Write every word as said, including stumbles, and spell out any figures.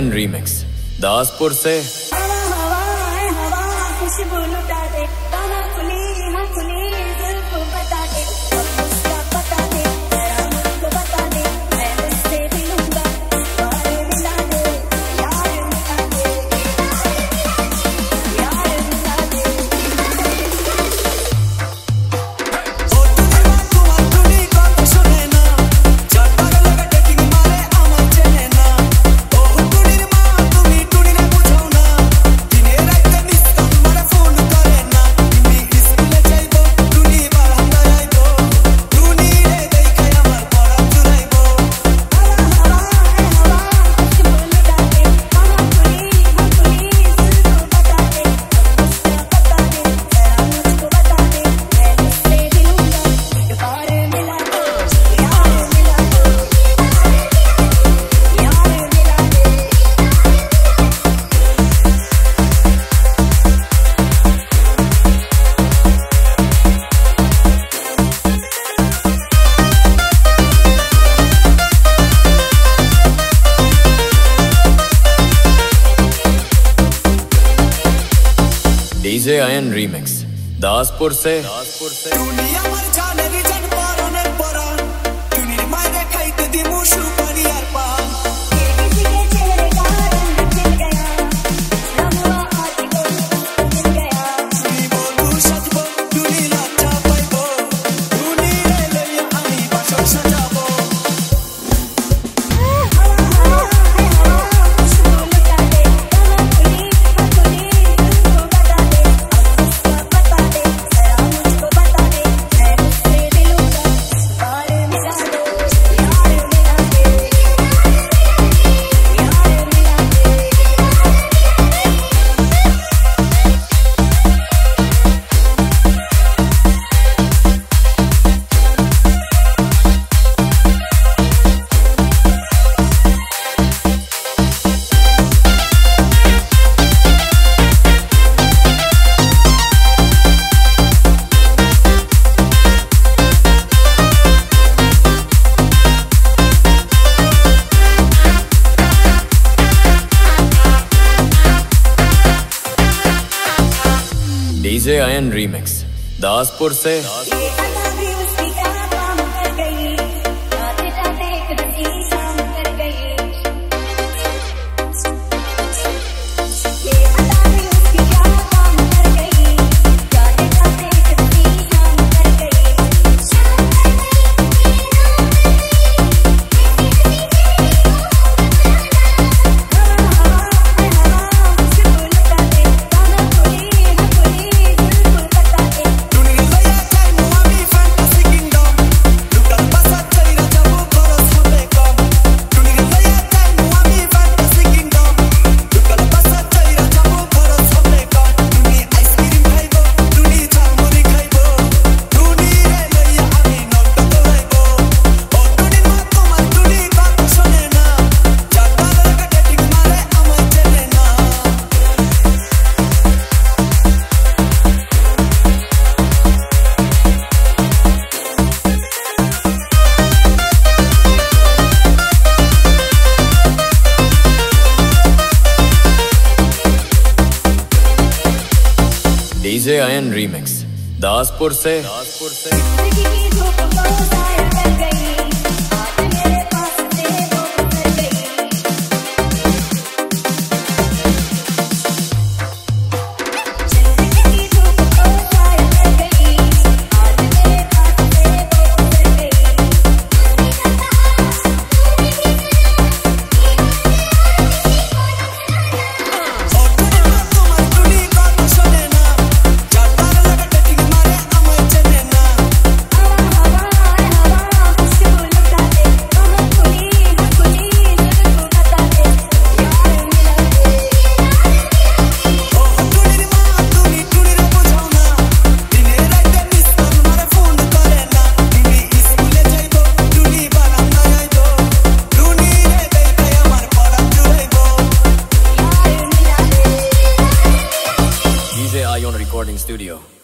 Ion remix Daspur से। DJ ion remix Daspur से। दासपुर से दुनिया मर जाने री जन पारो ने परा दुनिया मायने खाइते दी मुशु पानी यार पा ये किसी के चेहरे का रंग खिल गया रंगवा आती को खिल गया सुनी बोलू सच बो दुनिया लाचा पाई बो दुनिया ले ले आमी बाशो सजा बो डीजे आयन रीमिक्स दासपुर से। डीजे आयन रीमिक्स दासपुर से। दासपुर से Recording Studio.